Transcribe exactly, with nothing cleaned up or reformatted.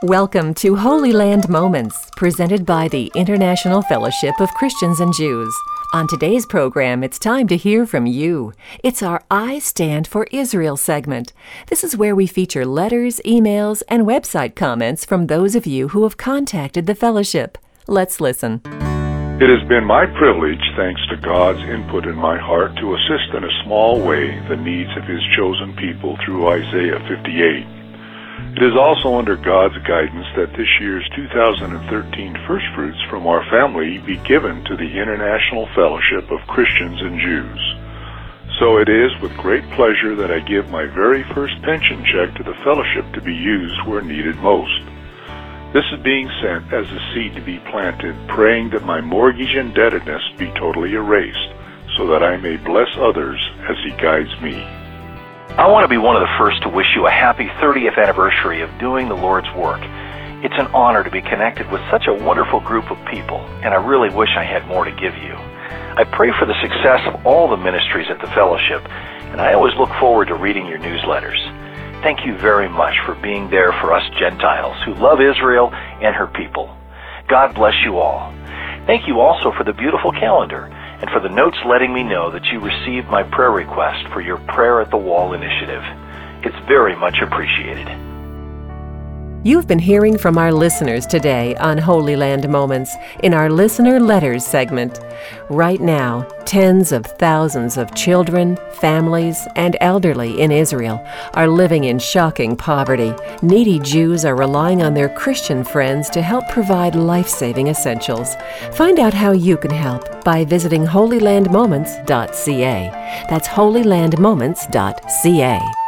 Welcome to Holy Land Moments, presented by the International Fellowship of Christians and Jews. On today's program, it's time to hear from you. It's our I Stand for Israel segment. This is where we feature letters, emails, and website comments from those of you who have contacted the fellowship. Let's listen. It has been my privilege, thanks to God's input in my heart, to assist in a small way the needs of His chosen people through Isaiah fifty-eight. It is also under God's guidance that this year's two thousand thirteen First Fruits from our family be given to the International Fellowship of Christians and Jews. So it is with great pleasure that I give my very first pension check to the fellowship to be used where needed most. This is being sent as a seed to be planted, praying that my mortgage indebtedness be totally erased, so that I may bless others as He guides me. I want to be one of the first to wish you a happy thirtieth anniversary of doing the Lord's work. It's an honor to be connected with such a wonderful group of people, and I really wish I had more to give you. I pray for the success of all the ministries at the fellowship, and I always look forward to reading your newsletters. Thank you very much for being there for us Gentiles who love Israel and her people. God bless you all. Thank you also for the beautiful calendar and for the notes letting me know that you received my prayer request for your Prayer at the Wall initiative. It's very much appreciated. You've been hearing from our listeners today on Holy Land Moments in our Listener Letters segment. Right now, tens of thousands of children, families, and elderly in Israel are living in shocking poverty. Needy Jews are relying on their Christian friends to help provide life-saving essentials. Find out how you can help by visiting holy land moments dot c a. That's holy land moments dot c a.